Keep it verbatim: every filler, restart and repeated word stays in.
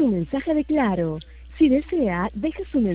su mensaje de Claro. Si desea, deje su mensaje.